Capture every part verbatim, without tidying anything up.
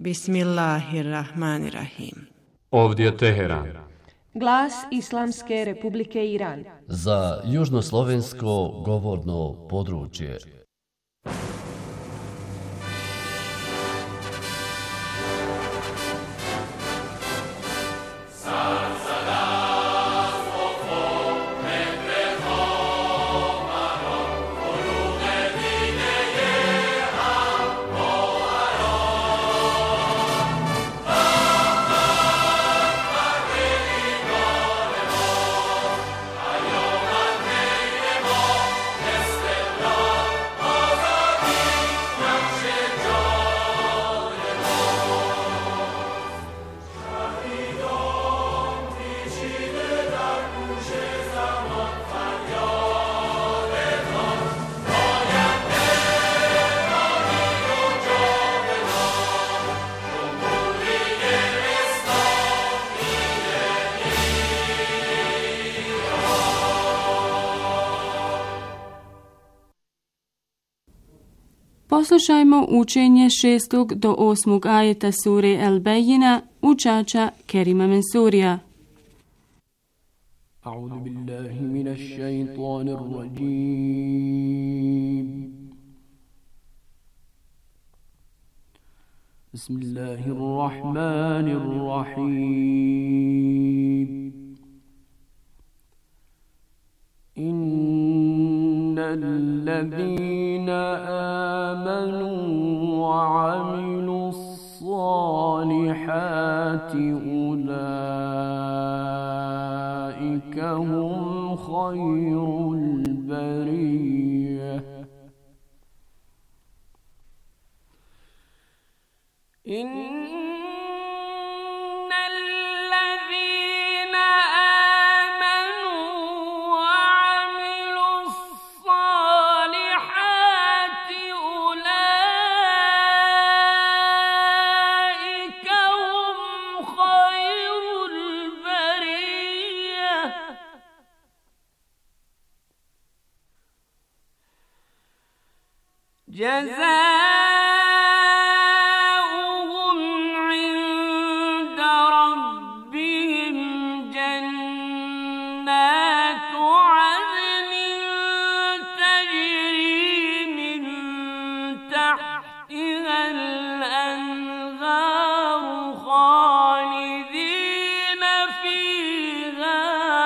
Bismillahirrahmanirrahim. Ovdje je Teheran. Glas Islamske Republike Iran. Za južnoslovensko govorno područje. Poslušajmo učenje šestog do osmog ajeta sure El-Bejina učača Kerima Mensurija. A'udhu billahi minash shaitanir rajim. Bismillahirrahmanirrahim. الذين آمنوا وعملوا الصالحات أولئك هم خير البرية جزاؤهم عند ربهم جنات عدن تجري من تحتها الأنهار خالدين فيها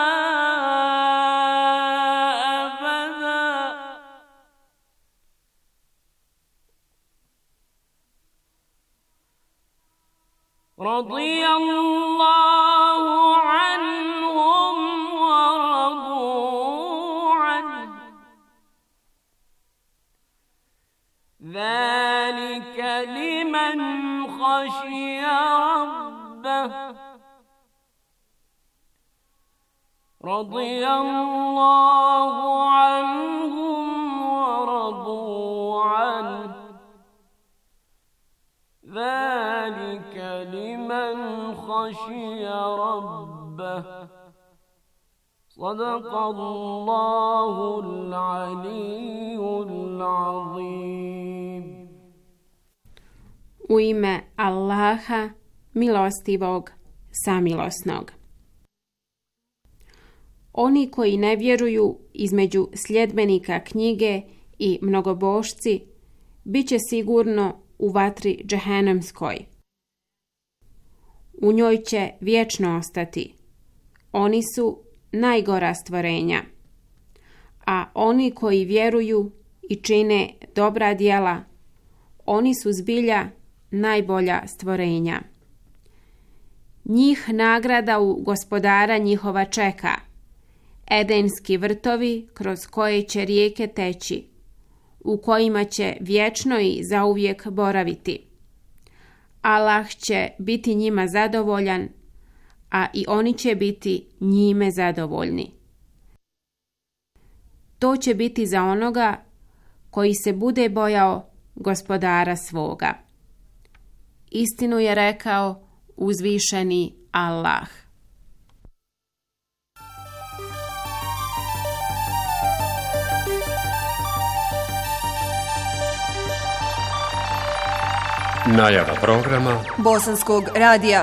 أبدا رضي الله عنهم ورضوا عنه ذلك لمن خشي ربه رضي الله عنهم ورضوا عنه ذلك لمن خشي ربه صدق الله العلي العظيم. U ime Allaha, milostivog, samilosnog. Oni koji ne vjeruju između sljedbenika knjige i mnogobošci, bit će sigurno u vatri džehennemskoj. U njoj će vječno ostati. Oni su najgora stvorenja. A oni koji vjeruju i čine dobra djela, oni su zbilja najbolja stvorenja. Njih nagrada u gospodara njihova čeka, edenski vrtovi kroz koje će rijeke teći, u kojima će vječno i zauvijek boraviti. Allah će biti njima zadovoljan, a i oni će biti njime zadovoljni. To će biti za onoga koji se bude bojao gospodara svoga. Istinu je rekao uzvišeni Allah. Najava programa Bosanskog radija.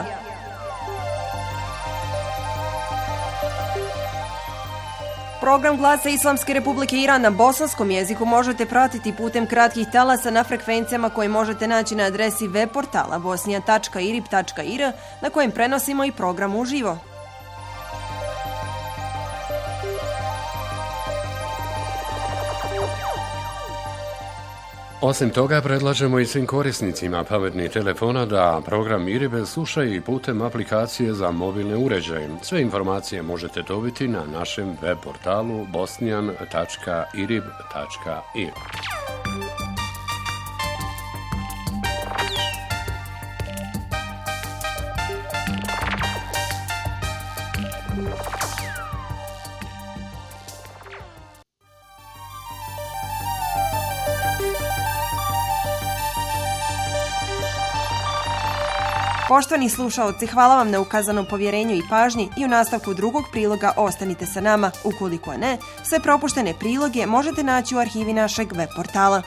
Program Glasa Islamske Republike Iran na bosanskom jeziku možete pratiti putem kratkih talasa na frekvencijama koje možete naći na adresi web portala bosnija tačka irib tačka ir na kojem prenosimo i program uživo. Osim toga, predlažemo i svim korisnicima pametnih telefona da program Iribe slušaju i putem aplikacije za mobilne uređaje. Sve informacije možete dobiti na našem web portalu bosnijan tačka irib tačka ir. Poštovani slušaoci, hvala vam na ukazanom povjerenju i pažnji i u nastavku drugog priloga ostanite sa nama. Ukoliko ne, sve propuštene priloge možete naći u arhivi našeg web portala.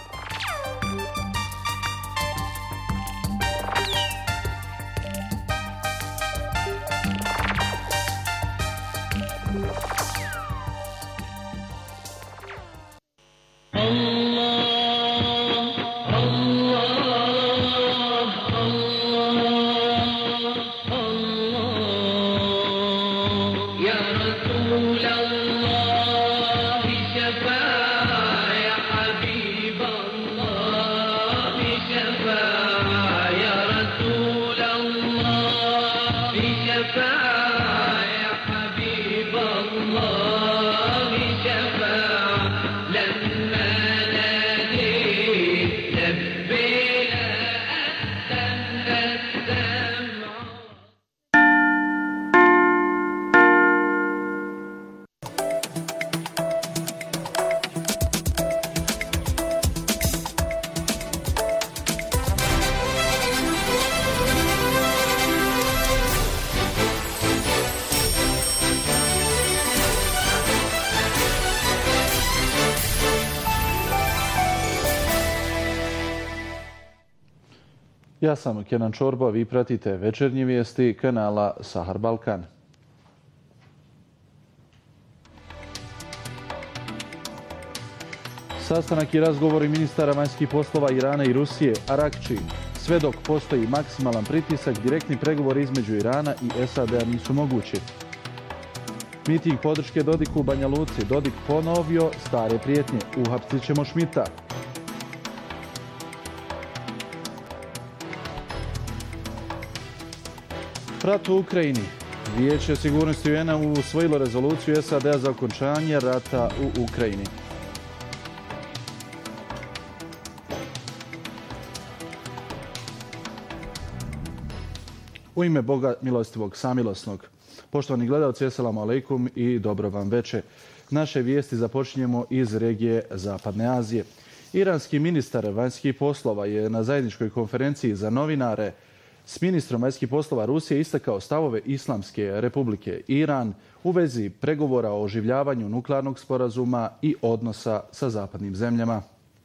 Ja sam Kenan Čorba, vi pratite večernje vijesti kanala Sahar Balkan. Sastanak i razgovori ministara vanjskih poslova Irana i Rusije, Arakči. Sve dok postoji maksimalan pritisak, direktni pregovori između Irana i S A D-a nisu mogući. Miting podrške Dodiku u Banja Luci. Dodik ponovio stare prijetnje. Uhapsit ćemo Šmita. Rat u Ukrajini. Vijeće sigurnosti U N-a usvojilo rezoluciju S A D-a za okončanje rata u Ukrajini. U ime Boga milostivog samilosnog. Poštovani gledalci, eselamu alejkum i dobro vam veče. Naše vijesti započinjemo iz regije Zapadne Azije. Iranski ministar vanjskih poslova je na zajedničkoj konferenciji za novinare s ministrom vanjskih poslova Rusije istakao stavove Islamske Republike Iran u vezi pregovora o oživljavanju nuklearnog sporazuma i odnosa sa zapadnim zemljama.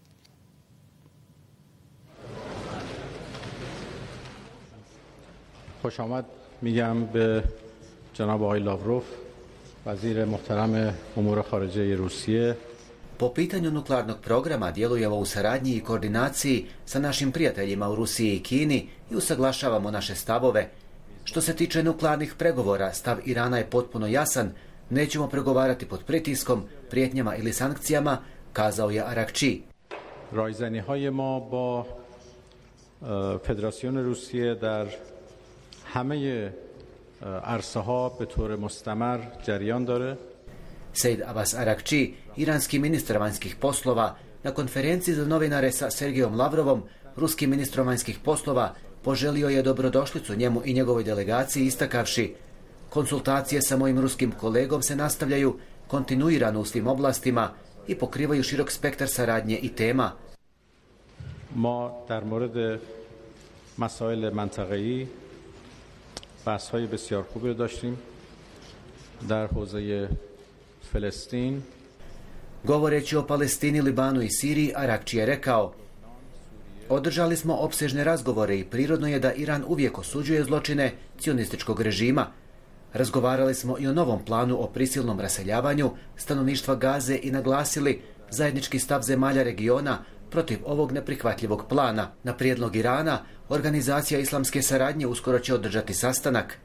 خوش آمد میگم به جناب آقای لاوروف وزیر محترم امور خارجه روسیه. Po pitanju nuklearnog programa djelujemo u saradnji i koordinaciji sa našim prijateljima u Rusiji i Kini i usaglašavamo naše stavove. Što se tiče nuklearnih pregovora, stav Irana je potpuno jasan. Nećemo pregovarati pod pritiskom, prijetnjama ili sankcijama, kazao je Arakči. رایزنی‌های ما با فدراسیون روسیه در همه عرصه ها به طور مستمر جریان داره. Sejd Abbas Arakči, iranski ministar vanjskih poslova, na konferenciji za novinare sa Sergejom Lavrovom, ruskim ministrom vanjskih poslova, poželio je dobrodošlicu njemu i njegovoj delegaciji istakavši: konsultacije sa mojim ruskim kolegom se nastavljaju kontinuirano u svim oblastima i pokrivaju širok spektar saradnje i tema. Ma dar morad masail mantaqei bahs‌های بسیار خوبی داشتیم در حوزه فلسطین. Govoreći o Palestini, Libanu i Siriji, Arakči je rekao: Održali smo opsežne razgovore i prirodno je da Iran uvijek osuđuje zločine cionističkog režima. Razgovarali smo i o novom planu o prisilnom raseljavanju stanovništva Gaze i naglasili zajednički stav zemalja regiona protiv ovog neprihvatljivog plana. Na prijedlog Irana, Organizacija islamske saradnje uskoro će održati sastanak.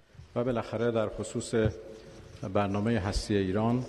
و بالاخره در خصوص برنامه هستی ایران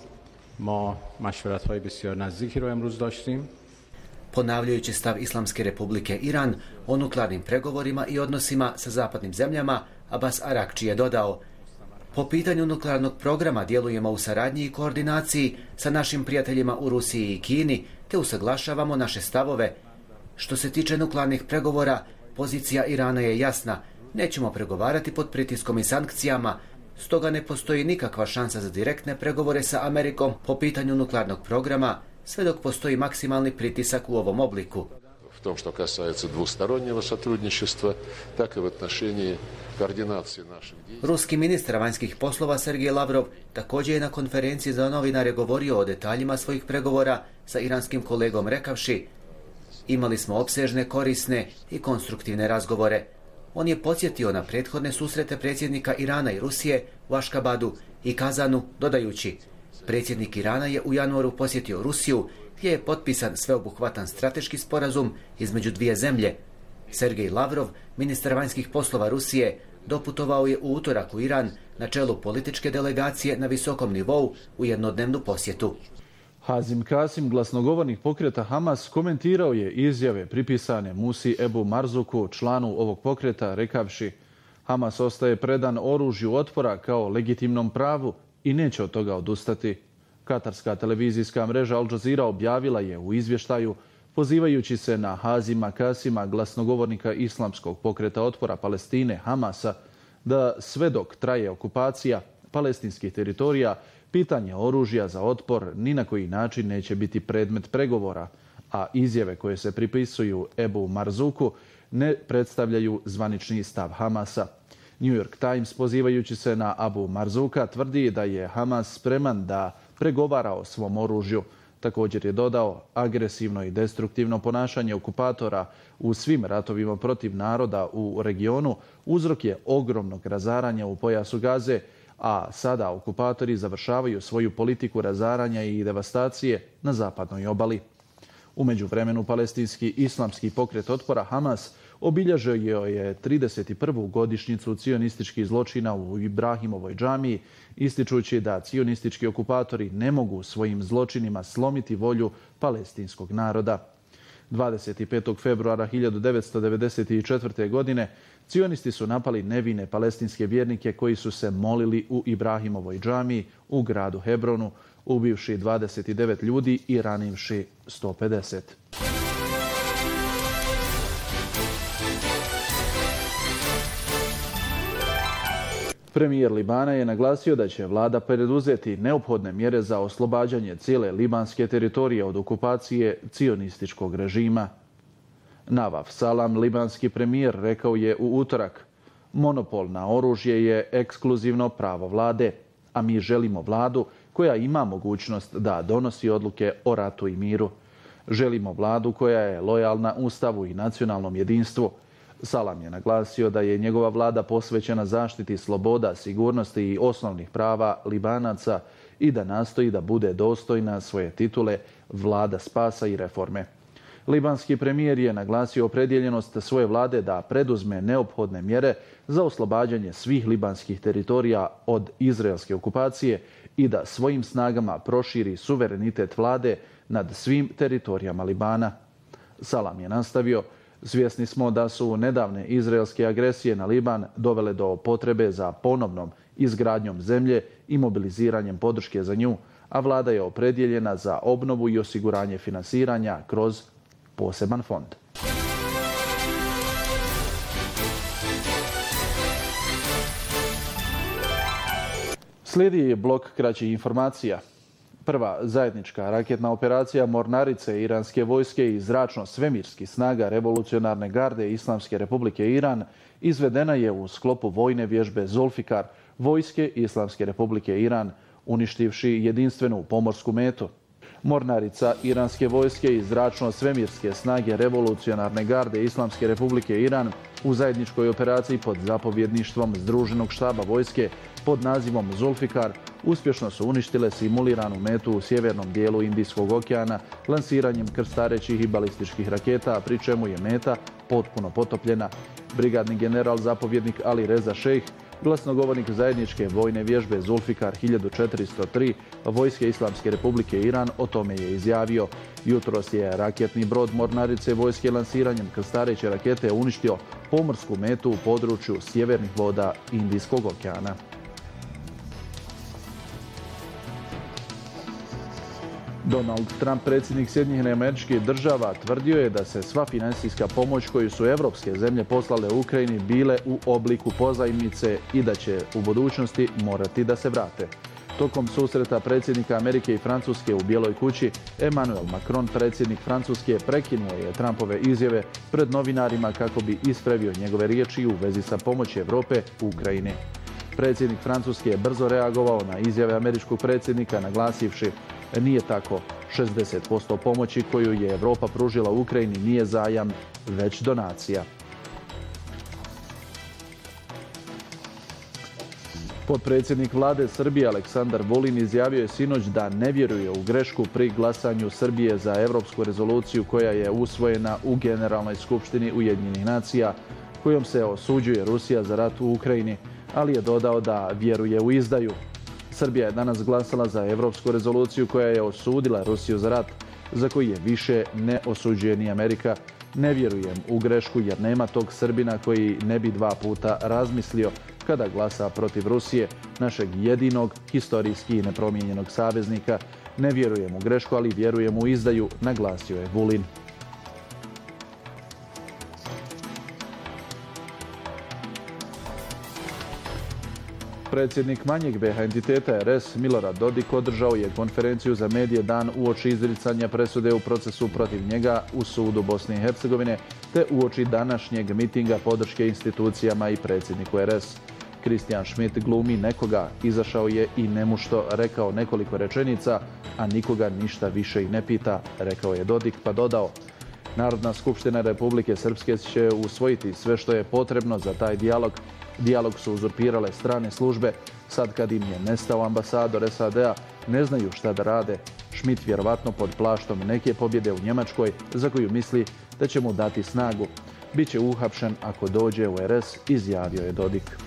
ما مشورت‌های بسیار نزدیکی رو امروز داشتیم. Ponavljajući stav Islamske republike Iran o nuklearnim pregovorima i odnosima sa zapadnim zemljama, Abbas Arakči je dodao: po pitanju nuklearnog programa djelujemo u saradnji i koordinaciji sa našim prijateljima u Rusiji i Kini, te usaglašavamo naše stavove. Što se tiče nuklearnih pregovora, pozicija Irana je jasna. Nećemo pregovarati pod pritiskom i sankcijama, stoga ne postoji nikakva šansa za direktne pregovore sa Amerikom po pitanju nuklearnog programa, sve dok postoji maksimalni pritisak u ovom obliku. В том, что касается двустороннего сотрудничества, так и в отношении координации наших действий. Ruski ministar vanjskih poslova Sergej Lavrov također je na konferenciji za novinare govorio o detaljima svojih pregovora sa iranskim kolegom rekavši: imali smo opsežne, korisne i konstruktivne razgovore. On je podsjetio na prethodne susrete predsjednika Irana i Rusije u Aškabadu i Kazanu, dodajući: predsjednik Irana je u januaru posjetio Rusiju, gdje je potpisan sveobuhvatan strateški sporazum između dvije zemlje. Sergej Lavrov, ministar vanjskih poslova Rusije, doputovao je u utorak u Iran na čelu političke delegacije na visokom nivou u jednodnevnu posjetu. Hazim Kasim, glasnogovornik pokreta Hamas, komentirao je izjave pripisane Musi Ebu Marzuku, članu ovog pokreta, rekavši: Hamas ostaje predan oružju otpora kao legitimnom pravu i neće od toga odustati. Katarska televizijska mreža Al Jazeera objavila je u izvještaju, pozivajući se na Hazima Kasima, glasnogovornika islamskog pokreta otpora Palestine Hamasa, da sve dok traje okupacija palestinskih teritorija, pitanje oružja za otpor ni na koji način neće biti predmet pregovora, a izjave koje se pripisuju Ebu Marzuku ne predstavljaju zvanični stav Hamasa. New York Times, pozivajući se na Abu Marzuka, tvrdi da je Hamas spreman da pregovara o svom oružju. Također je dodao: agresivno i destruktivno ponašanje okupatora u svim ratovima protiv naroda u regionu uzrok je ogromnog razaranja u pojasu Gaze, a sada okupatori završavaju svoju politiku razaranja i devastacije na zapadnoj obali. U međuvremenu, palestinski islamski pokret otpora Hamas obilježio je trideset prvu godišnjicu cionističkih zločina u Ibrahimovoj džamiji, ističući da cionistički okupatori ne mogu svojim zločinima slomiti volju palestinskog naroda. dvadeset petog februara hiljadu devetsto devedeset četvrte. godine cionisti su napali nevine palestinske vjernike koji su se molili u Ibrahimovoj džamiji u gradu Hebronu, ubivši dvadeset devet ljudi i ranivši sto pedeset. Premijer Libana je naglasio da će vlada preduzeti neophodne mjere za oslobađanje cijele libanske teritorije od okupacije cionističkog režima. Navaf Salam, libanski premijer, rekao je u utorak: monopol na oružje je ekskluzivno pravo vlade, a mi želimo vladu koja ima mogućnost da donosi odluke o ratu i miru. Želimo vladu koja je lojalna Ustavu i nacionalnom jedinstvu. Salam je naglasio da je njegova vlada posvećena zaštiti sloboda, sigurnosti i osnovnih prava Libanaca i da nastoji da bude dostojna svoje titule vlada spasa i reforme. Libanski premijer je naglasio opredjeljenost svoje vlade da preduzme neophodne mjere za oslobađanje svih libanskih teritorija od izraelske okupacije i da svojim snagama proširi suverenitet vlade nad svim teritorijama Libana. Salam je nastavio: svjesni smo da su nedavne izraelske agresije na Liban dovele do potrebe za ponovnom izgradnjom zemlje i mobiliziranjem podrške za nju, a vlada je opredjeljena za obnovu i osiguranje finansiranja kroz poseban fond. Slijedi blok kraćih informacija. Prva zajednička raketna operacija mornarice iranske vojske i zračno-svemirskih snaga revolucionarne garde Islamske republike Iran izvedena je u sklopu vojne vježbe Zulfikar vojske Islamske republike Iran, uništivši jedinstvenu pomorsku metu. Mornarica iranske vojske i zračno-svemirske snage revolucionarne garde Islamske republike Iran u zajedničkoj operaciji pod zapovjedništvom Združenog štaba vojske pod nazivom Zulfikar uspješno su uništile simuliranu metu u sjevernom dijelu Indijskog okeana lansiranjem krstarećih i balističkih raketa, pri čemu je meta potpuno potopljena. Brigadni general zapovjednik Ali Reza Šejh, glasnogovornik zajedničke vojne vježbe Zulfikar hiljadu četiristo tri Vojske Islamske republike Iran, o tome je izjavio. Jutros je raketni brod Mornarice vojske lansiranjem krstareće rakete uništio pomorsku metu u području sjevernih voda Indijskog okeana. Donald Trump, predsjednik Sjedinjenih Američkih Država, tvrdio je da se sva financijska pomoć koju su evropske zemlje poslale u Ukrajini bile u obliku pozajmice i da će u budućnosti morati da se vrate. Tokom susreta predsjednika Amerike i Francuske u Bijeloj kući, Emmanuel Macron, predsjednik Francuske, prekinuo je Trumpove izjave pred novinarima kako bi ispravio njegove riječi u vezi sa pomoći Europe u Ukrajini. Predsjednik Francuske je brzo reagovao na izjave američkog predsjednika, naglasivši: nije tako. šezdeset posto pomoći koju je Europa pružila Ukrajini nije zajam, već donacija. Potpredsjednik vlade Srbije Aleksandar Vulin izjavio je sinoć da ne vjeruje u grešku pri glasanju Srbije za europsku rezoluciju koja je usvojena u Generalnoj skupštini Ujedinjenih nacija, kojom se osuđuje Rusija za rat u Ukrajini, ali je dodao da vjeruje u izdaju. Srbija je danas glasala za europsku rezoluciju koja je osudila Rusiju za rat, za koji je više ne osuđuje ni Amerika. Ne vjerujem u grešku jer nema tog Srbina koji ne bi dva puta razmislio kada glasa protiv Rusije, našeg jedinog, historijski nepromijenjenog saveznika. Ne vjerujem u grešku, ali vjerujem u izdaju, naglasio je Vulin. Predsjednik manjeg B H entiteta R S Milorad Dodik održao je konferenciju za medije dan uoči izricanja presude u procesu protiv njega u sudu Bosne i Hercegovine, te uoči današnjeg mitinga podrške institucijama i predsjedniku R S. Christian Schmidt glumi nekoga, izašao je i nemušto rekao nekoliko rečenica, a nikoga ništa više i ne pita, rekao je Dodik, pa dodao: Narodna skupština Republike Srpske će usvojiti sve što je potrebno za taj dijalog. Dijalog su uzurpirale strane službe. Sad kad im je nestao ambasador S A D-a, ne znaju šta da rade. Schmidt vjerovatno pod plaštom neke pobjede u Njemačkoj, za koju misli da će mu dati snagu. Biće uhapšen ako dođe u R S, izjavio je Dodik.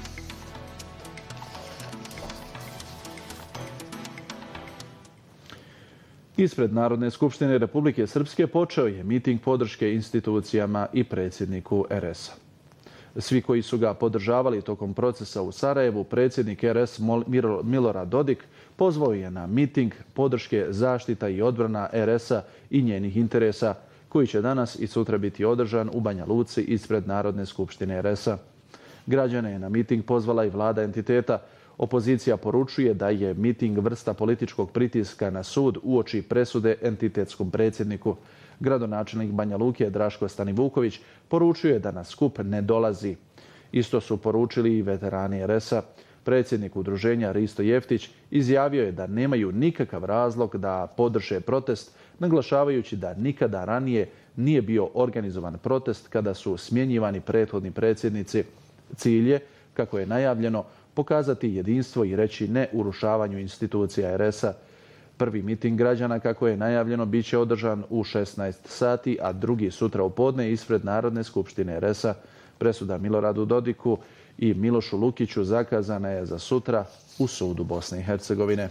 Ispred Narodne skupštine Republike Srpske počeo je miting podrške institucijama i predsjedniku R S-a. Svi koji su ga podržavali tokom procesa u Sarajevu, predsjednik R S Milorad Dodik pozvao je na miting podrške zaštita i odbrana R S-a i njenih interesa, koji će danas i sutra biti održan u Banja Luci ispred Narodne skupštine R S-a. Građane je na miting pozvala i vlada entiteta. Opozicija poručuje da je miting vrsta političkog pritiska na sud uoči presude entitetskom predsjedniku. Gradonačelnik Banja Luke Draško Stanivuković poručuje da na skup ne dolazi. Isto su poručili i veterani R S-a. Predsjednik udruženja Risto Jeftić izjavio je da nemaju nikakav razlog da podrže protest, naglašavajući da nikada ranije nije bio organizovan protest kada su smjenjivani prethodni predsjednici. Cilj je, kako je najavljeno, pokazati jedinstvo i reći ne urušavanju institucija R S-a. Prvi miting građana, kako je najavljeno, bit će održan u šesnaest sati, a drugi sutra u podne ispred Narodne skupštine R S-a. Presuda Miloradu Dodiku i Milošu Lukiću zakazana je za sutra u sudu Bosne i Hercegovine.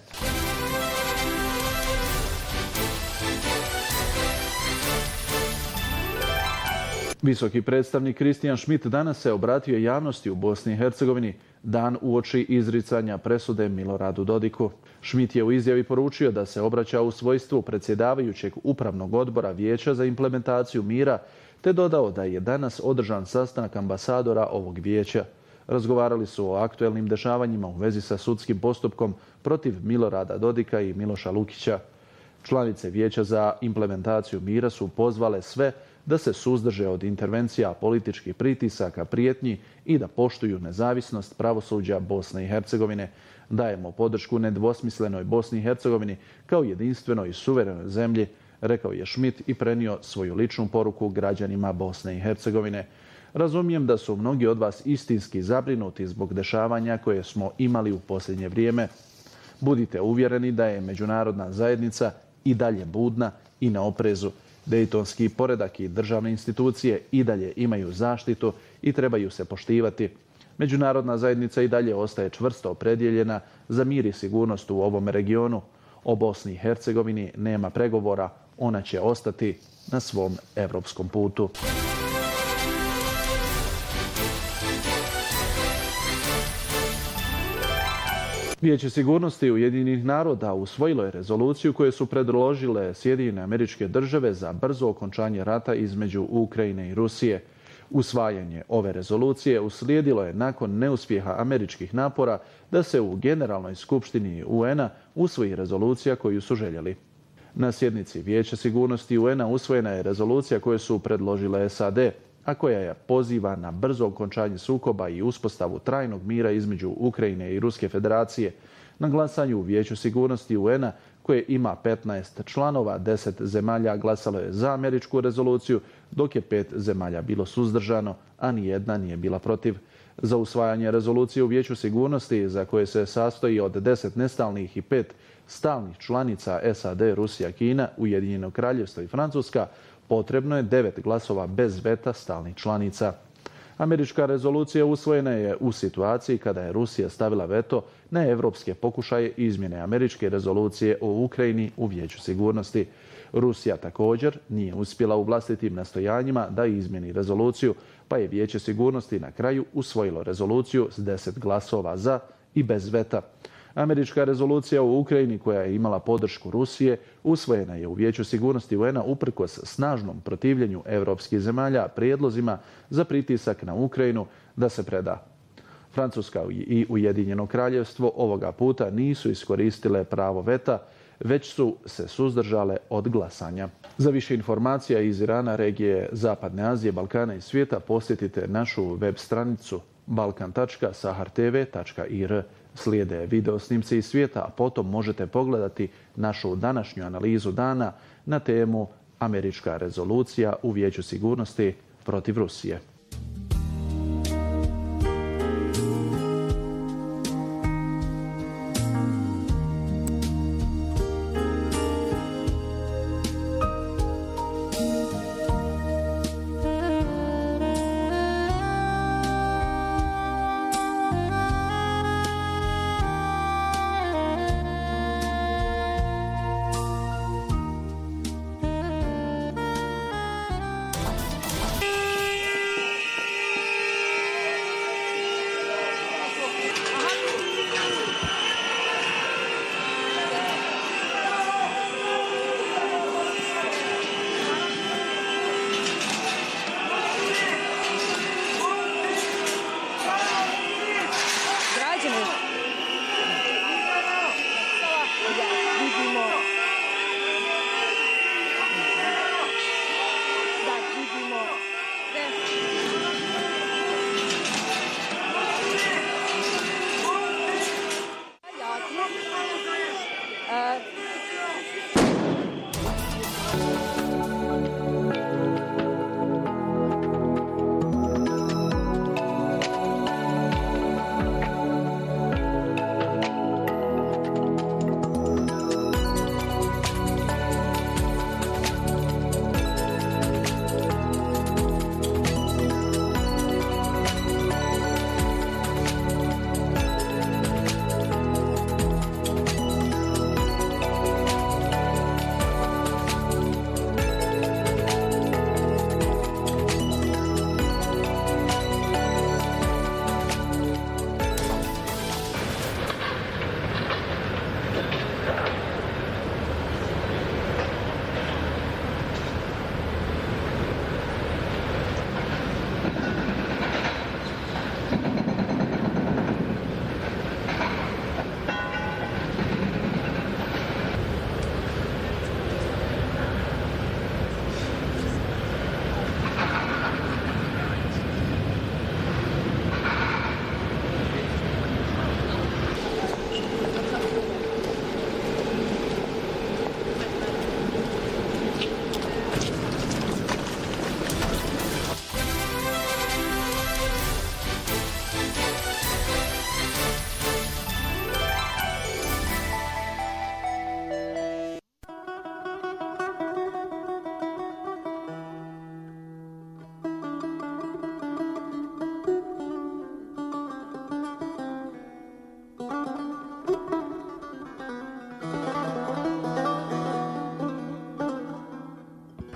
Visoki predstavnik Christian Schmidt danas se obratio javnosti u Bosni i Hercegovini dan uoči izricanja presude Miloradu Dodiku. Schmidt je u izjavi poručio da se obraća u svojstvu predsjedavajućeg upravnog odbora Vijeća za implementaciju mira, te dodao da je danas održan sastanak ambasadora ovog vijeća. Razgovarali su o aktuelnim dešavanjima u vezi sa sudskim postupkom protiv Milorada Dodika i Miloša Lukića. Članice Vijeća za implementaciju mira su pozvale sve da se suzdrže od intervencija, političkih pritisaka, prijetnji i da poštuju nezavisnost pravosuđa Bosne i Hercegovine. Dajemo podršku nedvosmislenoj Bosni i Hercegovini kao jedinstvenoj i suverenoj zemlji, rekao je Schmidt i prenio svoju ličnu poruku građanima Bosne i Hercegovine. Razumijem da su mnogi od vas istinski zabrinuti zbog dešavanja koje smo imali u posljednje vrijeme. Budite uvjereni da je međunarodna zajednica i dalje budna i na oprezu. Dejtonski poredak i državne institucije i dalje imaju zaštitu i trebaju se poštivati. Međunarodna zajednica i dalje ostaje čvrsto opredjeljena za mir i sigurnost u ovom regionu. O Bosni i Hercegovini nema pregovora, ona će ostati na svom evropskom putu. Vijeće sigurnosti Ujedinjenih naroda usvojilo je rezoluciju koju su predložile Sjedinjene Američke Države za brzo okončanje rata između Ukrajine i Rusije. Usvajanje ove rezolucije uslijedilo je nakon neuspjeha američkih napora da se u Generalnoj skupštini U N-a usvoji rezolucija koju su željeli. Na sjednici Vijeća sigurnosti U N-a usvojena je rezolucija koju su predložile S A D, a koja je poziva na brzo okončanje sukoba i uspostavu trajnog mira između Ukrajine i Ruske federacije. Na glasanju u Vijeću sigurnosti U N-a, koje ima petnaest članova, deset zemalja glasalo je za američku rezoluciju, dok je pet zemalja bilo suzdržano, a nijedna nije bila protiv. Za usvajanje rezolucije u Vijeću sigurnosti, za koje se sastoji od deset nestalnih i pet stalnih članica S A D, Rusija, Kina, Ujedinjeno Kraljevstvo i Francuska, potrebno je devet glasova bez veta stalnih članica. Američka rezolucija usvojena je u situaciji kada je Rusija stavila veto na evropske pokušaje izmjene američke rezolucije o Ukrajini u Vijeću sigurnosti. Rusija također nije uspjela u vlastitim nastojanjima da izmjeni rezoluciju, pa je Vijeće sigurnosti na kraju usvojilo rezoluciju s deset glasova za i bez veta. Američka rezolucija u Ukrajini, koja je imala podršku Rusije, usvojena je u Vijeću sigurnosti U N-a uprkos snažnom protivljenju evropskih zemalja prijedlozima za pritisak na Ukrajinu da se preda. Francuska i Ujedinjeno Kraljevstvo ovoga puta nisu iskoristile pravo veta, već su se suzdržale od glasanja. Za više informacija iz Irana, regije Zapadne Azije, Balkana i svijeta posjetite našu web stranicu balkan tačka sahar t v tačka i r. Slijede video snimci iz svijeta, a potom možete pogledati našu današnju analizu dana na temu Američka rezolucija u Vijeću sigurnosti protiv Rusije.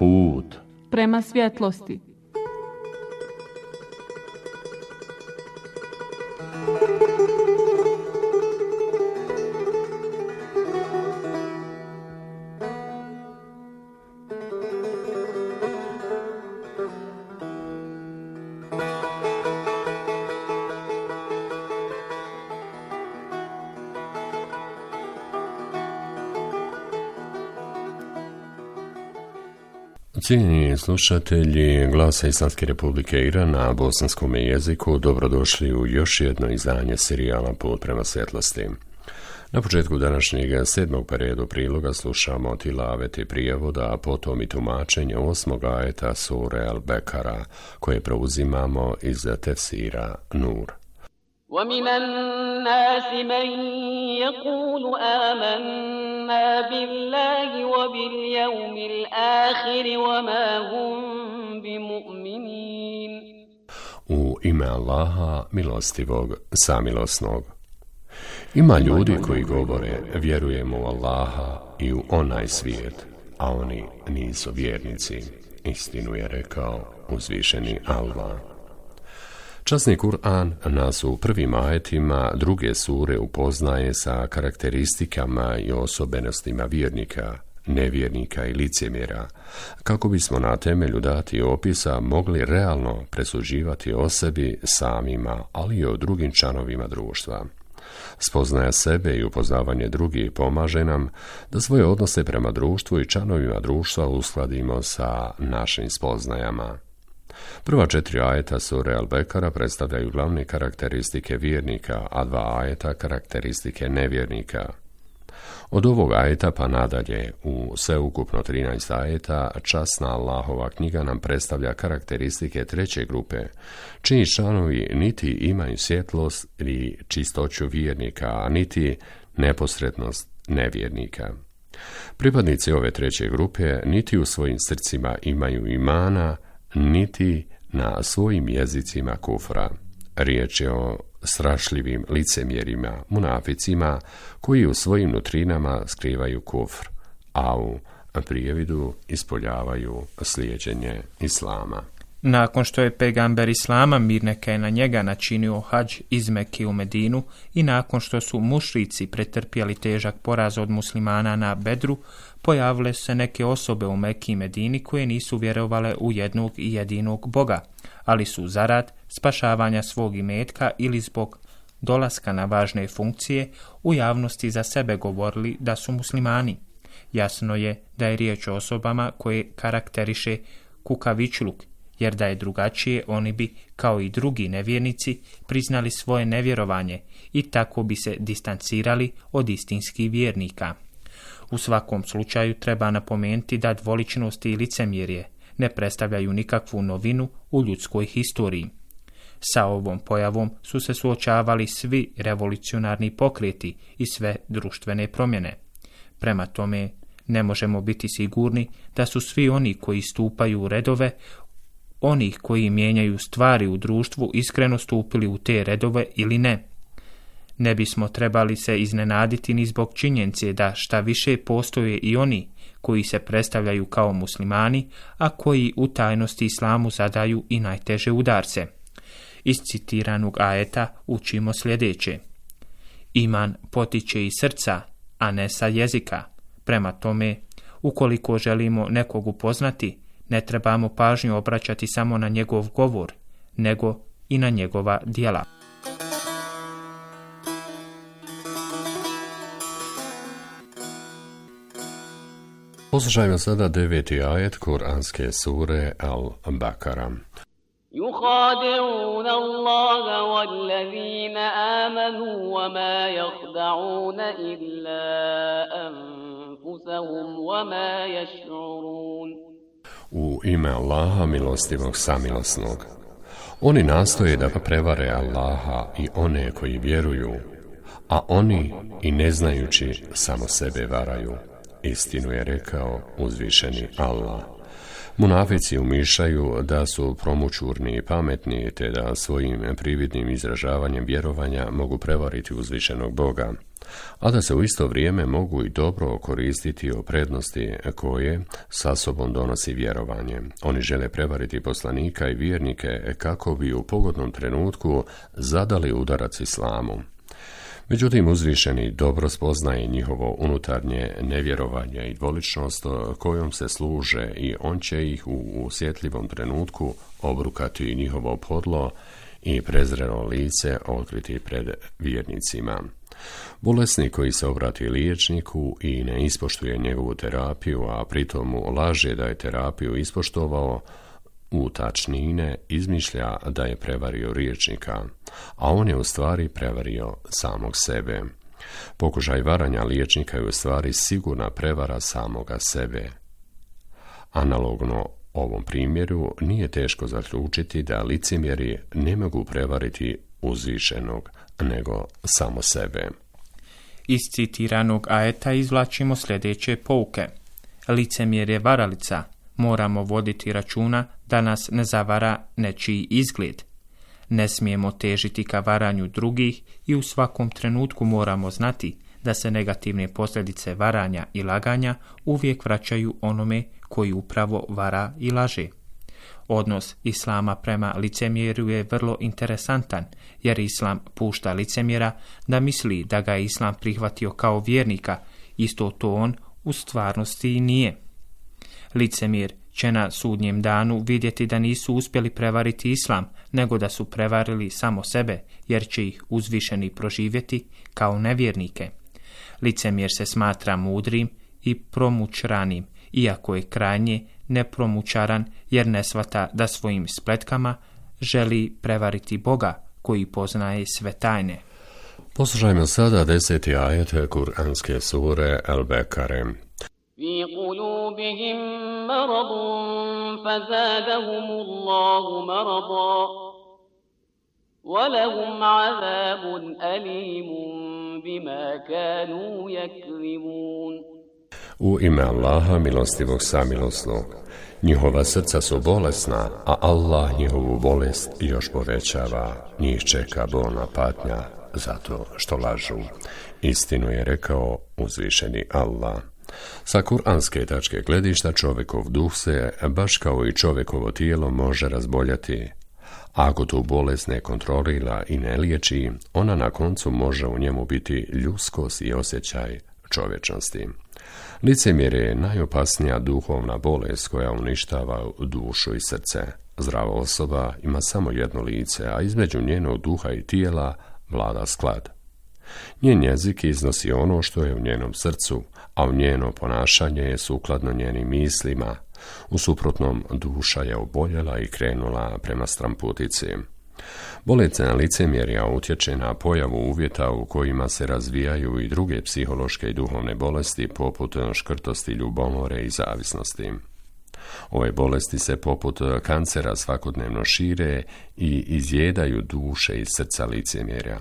Put prema svjetlosti. Cijenjeni slušatelji Glasa Islamske Republike Iran na bosanskom jeziku, dobrodošli u još jedno izdanje serijala Put prema svjetlosti. Na početku današnjeg sedmog po redu priloga slušamo tilavet i prijevoda, a potom i tumačenje osmog ajeta sure Al-Bekara, koje preuzimamo iz tefsira Nur. وَمِنَ النَّاسِ مَن يَقُولُ آمَنَّا بِاللَّهِ وَبِالْيَوْمِ الْآخِرِ وَمَا هُمْ بِمُؤْمِنِينَ. U ime Allaha, milostivog, samilosnog. Ima ljudi koji govore, vjerujemo u Allaha i u onaj svijet, a oni nisu vjernici. Istinu je rekao uzvišeni Allah. Časni Kur'an nas u prvim ajetima druge sure upoznaje sa karakteristikama i osobenostima vjernika, nevjernika i licemjera, kako bismo na temelju dati opisa mogli realno presuđivati o sebi samima, ali i o drugim članovima društva. Spoznaja sebe i upoznavanje drugih pomaže nam da svoje odnose prema društvu i članovima društva uskladimo sa našim spoznajama. Prva četiri ajeta sure Al-Bekara predstavljaju glavne karakteristike vjernika, a dva ajeta karakteristike nevjernika. Od ovog ajeta pa nadalje, u sveukupno trinaest ajeta, časna Allahova knjiga nam predstavlja karakteristike treće grupe, čiji članovi niti imaju svjetlost ili čistoću vjernika, a niti neposrednost nevjernika. Pripadnici ove treće grupe niti u svojim srcima imaju imana, niti na svojim jezicima kufra. Riječ je o strašljivim licemjerima, munaficima, koji u svojim nutrinama skrivaju kufr, a u prijevidu ispoljavaju slijeđenje Islama. Nakon što je pegamber Islama, mir neka je na njega, načinio hadž iz Mekke u Medinu i nakon što su mušrici pretrpjeli težak poraz od muslimana na Bedru, pojavile se neke osobe u Mekki i Medini koje nisu vjerovale u jednog i jedinog Boga, ali su zarad spašavanja svog imetka ili zbog dolaska na važne funkcije u javnosti za sebe govorili da su muslimani. Jasno je da je riječ o osobama koje karakteriše kukavičluk, jer da je drugačije oni bi, kao i drugi nevjernici, priznali svoje nevjerovanje i tako bi se distancirali od istinskih vjernika. U svakom slučaju treba napomenuti da dvoličnost i licemjerje ne predstavljaju nikakvu novinu u ljudskoj historiji. Sa ovom pojavom su se suočavali svi revolucionarni pokreti i sve društvene promjene. Prema tome, ne možemo biti sigurni da su svi oni koji stupaju u redove onih koji mijenjaju stvari u društvu iskreno stupili u te redove ili ne. Ne bismo trebali se iznenaditi ni zbog činjenice da šta više postoje i oni koji se predstavljaju kao muslimani, a koji u tajnosti islamu zadaju i najteže udarce. Iz citiranog ajeta učimo sljedeće. Iman potiče iz srca, a ne sa jezika. Prema tome, ukoliko želimo nekog upoznati, ne trebamo pažnju obraćati samo na njegov govor, nego i na njegova djela. Poslušajmo sada deveti ajet kuranske sure Al-Bekara. يخادعون الله والذين آمنوا وما يخدعون إلا أنفسهم وما يشعرون. U ime Allaha milostivog samilosnog. Oni nastoje da prevare Allaha i one koji vjeruju, a oni i ne znajući samo sebe varaju. Istinu je rekao uzvišeni Allah. Munafici umišljaju da su promućurni i pametni, te da svojim prividnim izražavanjem vjerovanja mogu prevariti uzvišenog Boga, a da se u isto vrijeme mogu i dobro koristiti o prednosti koje sa sobom donosi vjerovanje. Oni žele prevariti poslanika i vjernike kako bi u pogodnom trenutku zadali udarac islamu. Međutim, uzvišeni dobro spoznaje njihovo unutarnje nevjerovanje i dvoličnost kojom se služe i on će ih u osjetljivom trenutku obrukati njihovo podlo i prezreno lice otkriti pred vjernicima. Bolesnik koji se obrati liječniku i ne ispoštuje njegovu terapiju, a pritom mu laže da je terapiju ispoštovao, u tačnine izmišlja da je prevario liječnika, a on je u stvari prevario samog sebe. Pokušaj varanja liječnika je u stvari sigurna prevara samoga sebe. Analogno ovom primjeru nije teško zaključiti da licemjeri ne mogu prevariti uzvišenog, nego samo sebe. Iz citiranog ajeta izvlačimo sljedeće pouke. Licemjer je varalica. Moramo voditi računa da nas ne zavara nečiji izgled. Ne smijemo težiti ka varanju drugih i u svakom trenutku moramo znati da se negativne posljedice varanja i laganja uvijek vraćaju onome koji upravo vara i laže. Odnos Islama prema licemjeru je vrlo interesantan, jer Islam pušta licemjera da misli da ga je Islam prihvatio kao vjernika, isto to on u stvarnosti i nije. Licemjer će na sudnjem danu vidjeti da nisu uspjeli prevariti Islam, nego da su prevarili samo sebe, jer će ih uzvišeni proživjeti kao nevjernike. Licemjer se smatra mudrim i promućranim, iako je krajnje nepromućaran, jer ne shvata da svojim spletkama želi prevariti Boga koji poznaje sve tajne. Poslušajmo sada deseti ajet Kur'anske sure Al-Bekare. في قلوبهم مرض فزادهم الله مرضا ولهم عذاب أليم بما كانوا يكذبون. U ime Allaha milostivog samilosnog, njihova srca su bolesna, a Allah njihovu bolest još povećava. Njih čeka bolna patnja zato što lažu. Istinu je rekao uzvišeni Allah. Sa kuranske tačke gledišta čovjekov duh se, baš kao i čovjekovo tijelo, može razboljati. Ako tu bolest ne kontrolira i ne liječi, ona na koncu može u njemu biti ljudskost i osjećaj čovječnosti. Licemjerje je najopasnija duhovna bolest koja uništava dušu i srce. Zdrava osoba ima samo jedno lice, a između njenog duha i tijela vlada sklad. Njen jezik iznosi ono što je u njenom srcu, a u njeno ponašanje je sukladno njenim mislima. U suprotnom, duša je oboljela i krenula prema stramputici. Bolesna licemjerja utječe na pojavu uvjeta u kojima se razvijaju i druge psihološke i duhovne bolesti poput škrtosti, ljubomore i zavisnosti. Ove bolesti se poput kancera svakodnevno šire i izjedaju duše i srca licemjerja.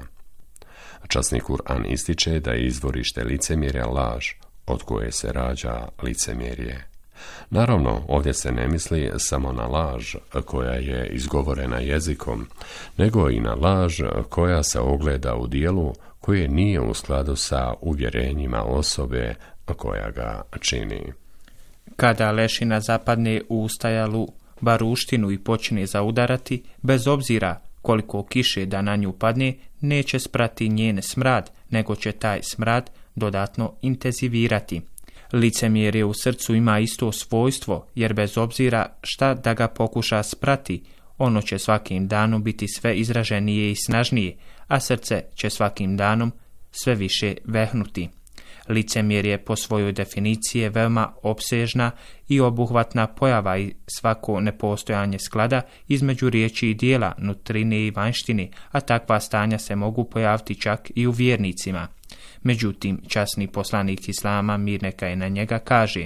Časni Kur'an ističe da je izvorište licemjerja laž, od koje se rađa licemjerje. Naravno, ovdje se ne misli samo na laž koja je izgovorena jezikom, nego i na laž koja se ogleda u dijelu koje nije u skladu sa uvjerenjima osobe koja ga čini. Kada lešina zapadne u ustajalu baruštinu i počne zaudarati, bez obzira koliko kiše da na nju padne, neće sprati njen smrad, nego će taj smrad dodatno intenzivirati. Licemjerje u srcu ima isto svojstvo, jer bez obzira šta da ga pokuša sprati, ono će svakim danom biti sve izraženije i snažnije, a srce će svakim danom sve više vehnuti. Licemjerje po svojoj definiciji je veoma opsežna i obuhvatna pojava i svako nepostojanje sklada između riječi i dijela, nutrine i vanjštine, a takva stanja se mogu pojaviti čak i u vjernicima. Međutim, časni poslanik Islama, mir neka je na njega, kaže: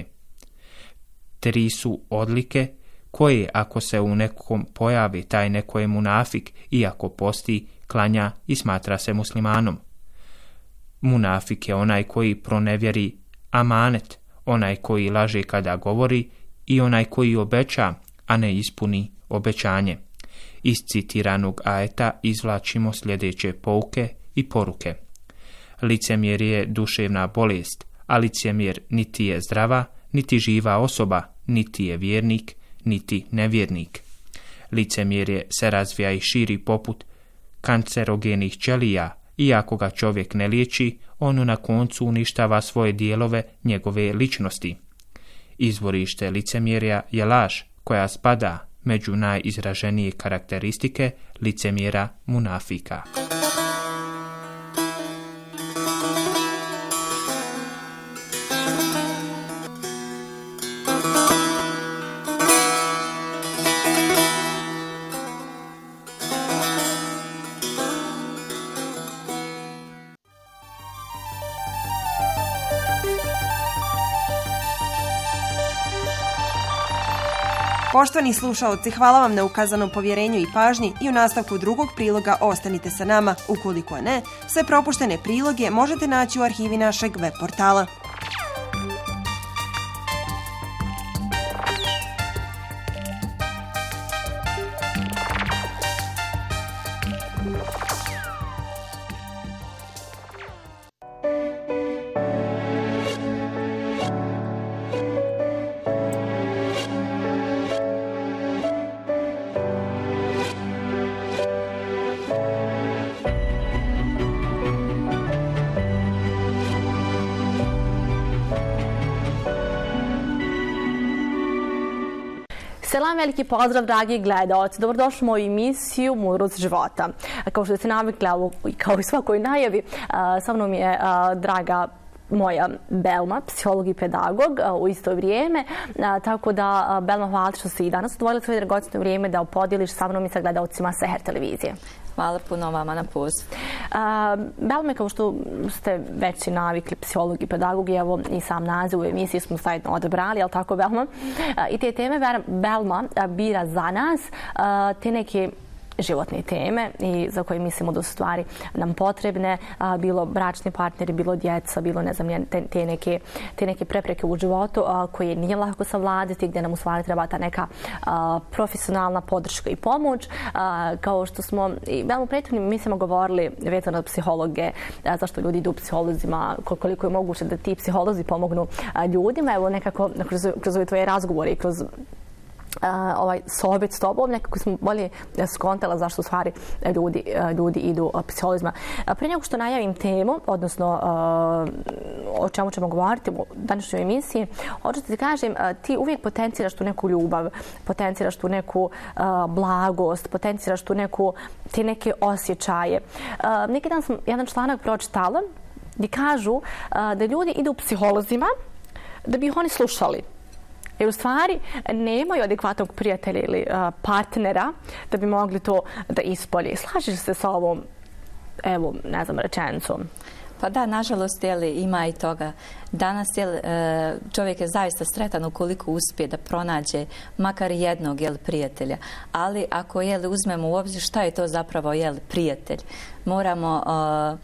tri su odlike koje, ako se u nekom pojavi, taj neko je munafik, iako posti, klanja i smatra se muslimanom. Munafik je onaj koji pronevjeri amanet, onaj koji laže kada govori i onaj koji obeća, a ne ispuni obećanje. Iz citiranog ajeta izvlačimo sljedeće pouke i poruke. Licemjer je duševna bolest, a licemjer niti je zdrava, niti živa osoba, niti je vjernik, niti nevjernik. Licemjerje se razvija i širi poput kancerogenih ćelija i ako ga čovjek ne liječi, ono na koncu uništava svoje dijelove njegove ličnosti. Izvorište licemjerja je laž koja spada među najizraženije karakteristike licemjera munafika. Poštovani slušaoci, hvala vam na ukazanom povjerenju i pažnji i u nastavku drugog priloga ostanite sa nama. Ukoliko ne, sve propuštene priloge možete naći u arhivi našeg web portala. Selam, veliki pozdrav, dragi gledaoci. Dobrodošli u moju emisiju Mudrost života. Kao što ste navikli, kao i svakoj najavi, sa mnom je draga moja Belma, psiholog i pedagog u isto vrijeme. Tako da, Belma, hvala što si i danas odvojila svoje dragocjeno vrijeme da podijeliš sa mnom i sa gledaocima Seher televizije. Hvala puno vama na poziv. Belme, kao što ste već i navikli, psiholog i pedagog, i evo i sam naziv u emisiji smo zajedno odabrali, jel tako, Belma? I te teme Belma bira za nas te neke životne teme i za koje mislimo da su stvari nam potrebne, a, bilo bračni partneri, bilo djeca, bilo ne znam, te, te, neke, te neke prepreke u životu a, koje nije lako savladati, gdje nam u stvari treba ta neka a, profesionalna podrška i pomoć. A, kao što smo i u prethodnim mislimo govorili vezano od psihologe, a, zašto ljudi idu psiholozima, koliko je moguće da ti psiholozi pomognu a, ljudima. Evo nekako kroz, kroz ove tvoje razgovore i kroz Uh, ovaj sobit s tobom, nekako smo bolje skontala zašto u stvari ljudi, ljudi idu uh, psiholozima. Uh, prije nego što najavim temu, odnosno uh, o čemu ćemo govoriti u današnjoj emisiji, hoću ti kažem, uh, ti uvijek potenciraš tu neku ljubav, potenciraš tu neku uh, blagost, potenciraš tu neku, te neke osjećaje. Uh, neki dan sam jedan članak pročitala gdje kažu uh, da ljudi idu psiholozima da bi ih oni slušali. Jer u stvari nemaju adekvatnog prijatelja ili uh, partnera da bi mogli to da ispolje. Slažeš se sa ovom, evo, ne znam, rečenicom? Pa da, nažalost, jeli, ima i toga. Danas jeli, čovjek je zaista sretan ukoliko uspije da pronađe makar jednog jeli, prijatelja. Ali ako jeli, uzmemo u obzir šta je to zapravo jeli, prijatelj, moramo, uh,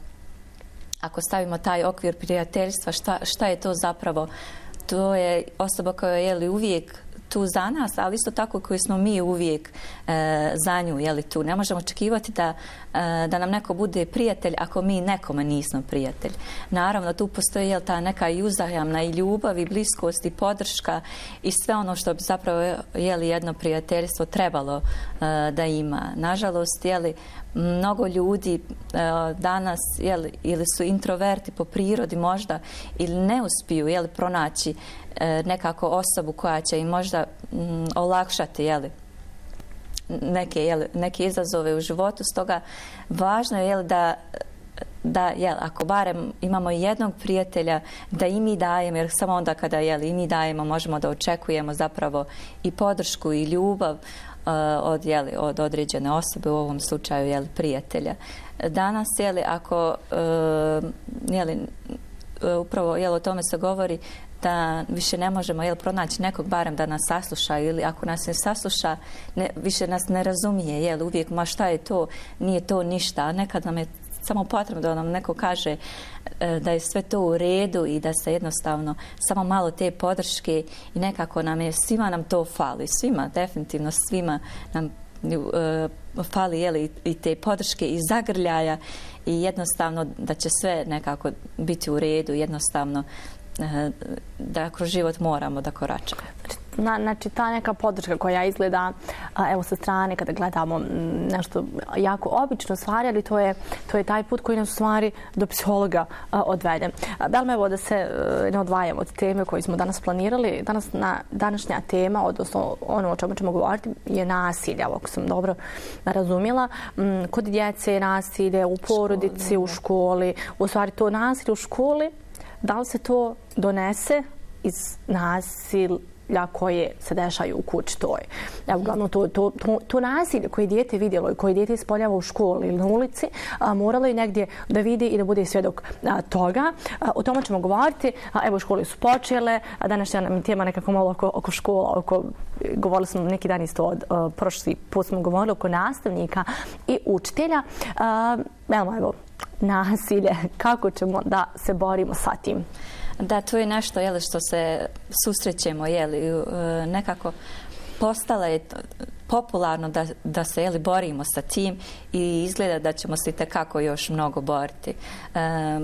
ako stavimo taj okvir prijateljstva, šta, šta je to zapravo? To je osoba koja je jeli, uvijek tu za nas, ali isto tako koji smo mi uvijek e, za nju, jeli, tu. Ne možemo očekivati da, e, da nam neko bude prijatelj ako mi nekome nismo prijatelj. Naravno, tu postoji jel, ta neka i uzajamna i ljubav i bliskost i podrška i sve ono što bi zapravo jeli, jedno prijateljstvo trebalo e, da ima. Nažalost, jeli, mnogo ljudi e, danas jeli, ili su introverti po prirodi možda ili ne uspiju jeli, pronaći e, nekako osobu koja će im možda m, olakšati jeli, neke, jeli, neke izazove u životu. Stoga važno je jeli, da da jel, ako barem imamo jednog prijatelja da i mi dajemo, jer samo onda kada jel, i mi dajemo možemo da očekujemo zapravo i podršku i ljubav uh, od, jel, od određene osobe, u ovom slučaju jel, prijatelja. Danas, jel, ako uh, jel, upravo jel, o tome se govori da više ne možemo jel, pronaći nekog barem da nas sasluša ili ako nas ne sasluša, ne, više nas ne razumije, jel, uvijek ma šta je to, nije to ništa, a nekad nam je samo potrebno da nam neko kaže da je sve to u redu i da se jednostavno samo malo te podrške i nekako nam je, svima nam to fali, svima, definitivno svima nam uh, fali jeli, i te podrške i zagrljaja i jednostavno da će sve nekako biti u redu, jednostavno uh, da kroz život moramo da koračamo. Na, znači ta neka podrška koja izgleda a, evo sa strane kada gledamo m, nešto jako obično stvari, ali to je, to je taj put koji nas u stvari do psihologa a, odvede. Belma, evo da se a, ne odvajamo od teme koju smo danas planirali. Danas na, današnja tema, odnosno ono o čemu ćemo govoriti, je nasilje, ako sam dobro razumjela. M, kod djece je nasilje u porodici, u školi. U stvari to nasilje u školi, da li se to donese iz nasilja koje se dešaju u kući toj. Evo, uglavnom, to, to, to, to nasilje koje dijete vidjelo i koje dijete ispoljava u školi ili na ulici, a, moralo je negdje da vidi i da bude svjedok a, toga. A, o tome ćemo govoriti. A, evo, škole su počele. A današnja nam je tema nekako malo oko, oko škola. Oko, govorili smo neki dan isto od a, prošli put smo govorili oko nastavnika i učitelja. A, evo, evo, nasilje. Kako ćemo da se borimo sa tim? Da, to je nešto jeli, što se susrećemo, jeli, nekako postalo je popularno da, da se jeli, borimo sa tim i izgleda da ćemo se itekako još mnogo boriti. E,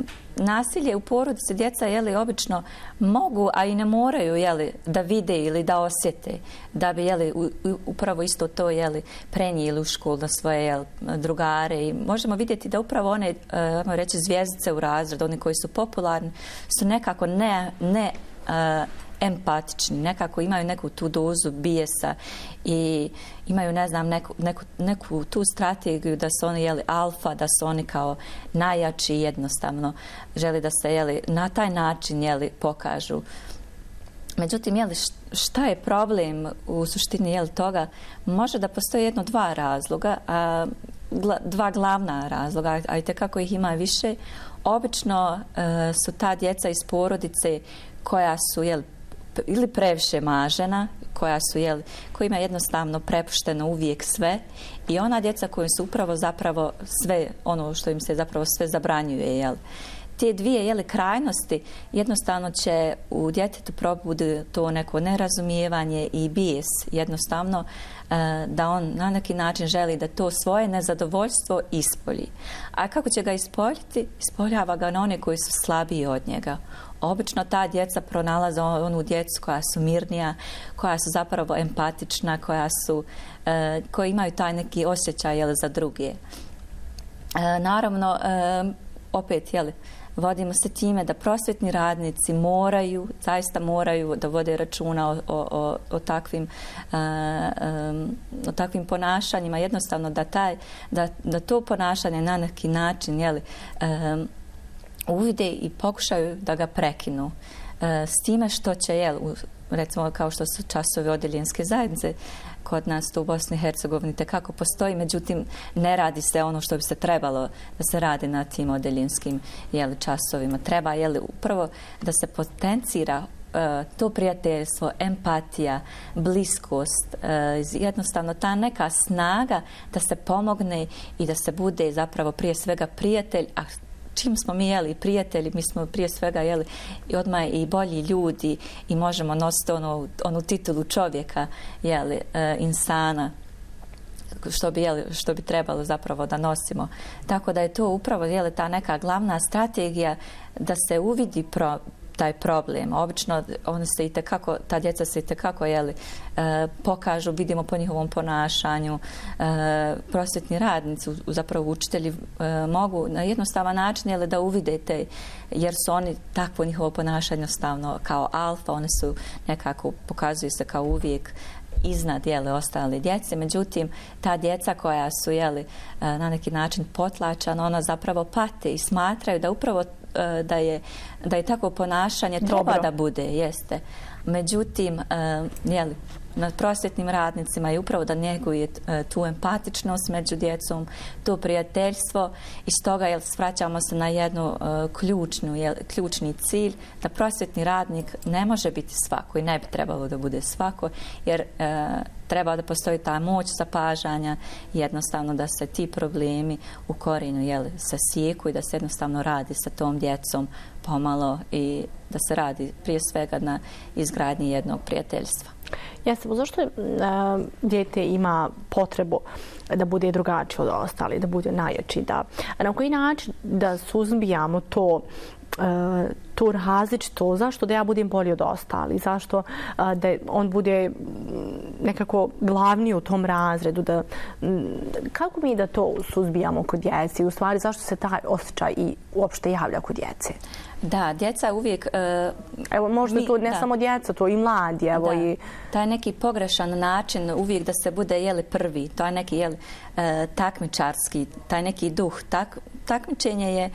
nasilje u porodici djeca jeli, obično mogu, a i ne moraju jeli, da vide ili da osjete, da bi jeli, u, upravo isto to jeli, prenijeli u školu na svoje jeli, drugare. I možemo vidjeti da upravo one, e, reći, zvjezdice u razredu, oni koji su popularni, su nekako ne, ne e, empatični, nekako imaju neku tu dozu bijesa i imaju, ne znam, neku, neku, neku tu strategiju da su oni jeli alfa, da su oni kao najjači i jednostavno želi da se jeli na taj način jeli pokažu. Međutim, jeli, šta je problem u suštini jeli toga? Može da postoji jedno dva razloga, a gla, dva glavna razloga, a i tekako ih ima više. Obično e, su ta djeca iz porodice koja su jeli ili previše mažena, koja su, jel, kojima je jednostavno prepušteno uvijek sve i ona djeca koji su upravo zapravo sve, ono što im se zapravo sve zabranjuje, jel. Te dvije jeli, krajnosti jednostavno će u djetetu probudi to neko nerazumijevanje i bijes, jednostavno da on na neki način želi da to svoje nezadovoljstvo ispolji. A kako će ga ispoljiti? Ispoljava ga na one koji su slabiji od njega. Obično ta djeca pronalaze onu djecu koja su mirnija, koja su zapravo empatična, koja su, e, koji imaju taj neki osjećaj jeli, za druge. E, naravno, e, opet, jeli, vodimo se time da prosvjetni radnici moraju, zaista moraju da vode računa o, o, o, takvim, a, a, o takvim ponašanjima. Jednostavno da, taj, da, da to ponašanje na neki način jeli, a, uvide i pokušaju da ga prekinu. A, s time što će, jel, recimo kao što su časovi odeljenske zajednice, kod nas to u Bosni i Hercegovini tekako postoji, međutim ne radi se ono što bi se trebalo da se radi na tim odeljenskim jeli, časovima. Treba jeli, upravo da se potencira uh, to prijateljstvo, empatija, bliskost, uh, jednostavno ta neka snaga da se pomogne i da se bude zapravo prije svega prijatelj, a čim smo mi jeli prijatelji, mi smo prije svega jeli i odmah i bolji ljudi i možemo nositi onu, onu titulu čovjeka, jeli, e, insana, što bi, jeli, što bi trebalo zapravo da nosimo. Tako da je to upravo jeli, ta neka glavna strategija da se uvidi pro, taj problem. Obično oni se i tekako, ta djeca se i tekako jeli, e, pokažu, vidimo po njihovom ponašanju. E, prosvjetni radnici, zapravo učitelji, e, mogu na jednostavan način jeli, da uvidete, jer su oni takvo njihovo ponašanje jednostavno kao alfa, oni su nekako, pokazuju se kao uvijek iznad jeli, ostale djece. Međutim, ta djeca koja su jeli, na neki način potlačana, ona zapravo pate i smatraju da upravo da je, da je takvo ponašanje treba Dobro. da bude, jeste. Međutim, jeli, nad prosvjetnim radnicima je upravo da njeguje tu empatičnost među djecom, to prijateljstvo i stoga jel, svraćamo se na jednu uh, ključnu, jel, ključni cilj da prosvjetni radnik ne može biti svako i ne bi trebalo da bude svako jer uh, treba da postoji ta moć zapažanja, jednostavno da se ti problemi u korijenu jel, se sijeku i da se jednostavno radi sa tom djecom pomalo i da se radi prije svega na izgradnji jednog prijateljstva. Jeste, zašto uh, dijete ima potrebu da bude drugačiji od ostali, da bude najjači, da na koji način da suzbijamo to Uh, to različito, zašto da ja budem bolji od ostali, zašto uh, da on bude nekako glavni u tom razredu, da, m, kako mi da to suzbijamo kod djece i u stvari zašto se taj osjećaj i uopšte javlja kod djece? Da, djeca uvijek... Uh, evo, možda mi, to ne da. samo djeca, to i mladi, evo da. i... Taj neki pogrešan način uvijek da se bude, jeli, prvi, to je neki, jeli, uh, takmičarski, taj neki duh, tak, takmičenje je,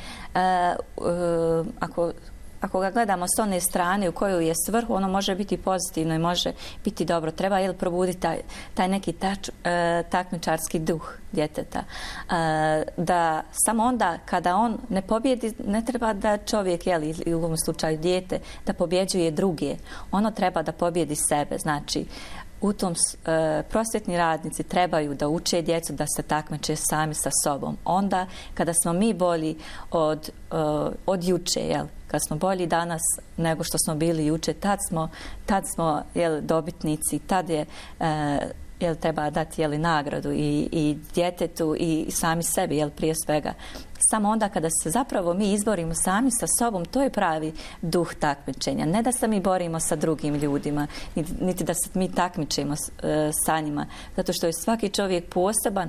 uh, uh, ako... Ako ga gledamo s one strane u kojoj je svrhu, ono može biti pozitivno i može biti dobro. Treba jel, probuditi taj, taj neki tač, e, takmičarski duh djeteta. E, da samo onda kada on ne pobjedi, ne treba da čovjek, jel, ili u ovom slučaju dijete, da pobjeđuje druge. Ono treba da pobjedi sebe. Znači, u tom e, prosvjetni radnici trebaju da uče djecu da se takmiče sami sa sobom. Onda, kada smo mi bolji od, e, od juče, jel, kad smo bolji danas nego što smo bili juče, tad smo, tad smo jel, dobitnici, tad je e, jel, treba dati jel, nagradu i, i djetetu i sami sebi, jel, prije svega. Samo onda kada se zapravo mi izborimo sami sa sobom, to je pravi duh takmičenja. Ne da se mi borimo sa drugim ljudima, niti da se mi takmičimo sa njima. Zato što je svaki čovjek poseban